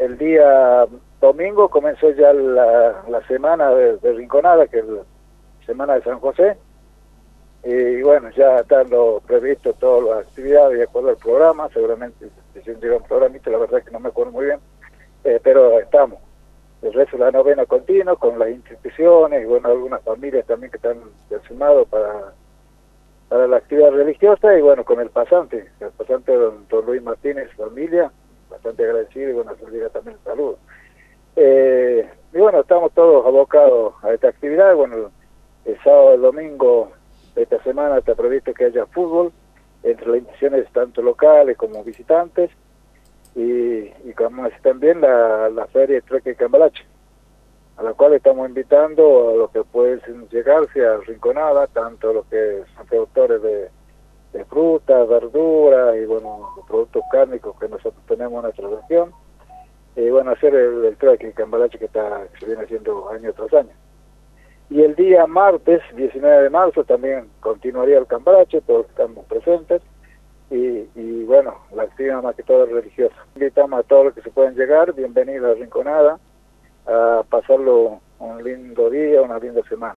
el día domingo comenzó ya la semana de Rinconada, que es la semana de San José, y bueno, ya están previsto todas las actividades de acuerdo al programa. Seguramente se llega un programita, la verdad que no me acuerdo muy bien, pero estamos. El resto de la novena continua con las instituciones y bueno, algunas familias también que están sumado para la actividad religiosa, y bueno, con el pasante don Luis Martínez, familia, bastante agradecido, y bueno, se también el saludo. Y bueno, estamos todos abocados a esta actividad. Bueno, el sábado y el domingo de esta semana está previsto que haya fútbol entre las instituciones tanto locales como visitantes, y como es también la feria de trueque y cambalache, a la cual estamos invitando a los que pueden llegarse a Rinconada, tanto los que son productores de frutas, verduras y bueno, los productos cárnicos que nosotros tenemos en nuestra región, y bueno, hacer el trueque y cambalache que se viene haciendo año tras año. Y el día martes 19 de marzo también continuaría el cambalache, todos estamos presentes. Y bueno, la actividad más que todo es religiosa. Invitamos a todos los que se pueden llegar, bienvenidos a Rinconada, a pasarlo un lindo día, una linda semana.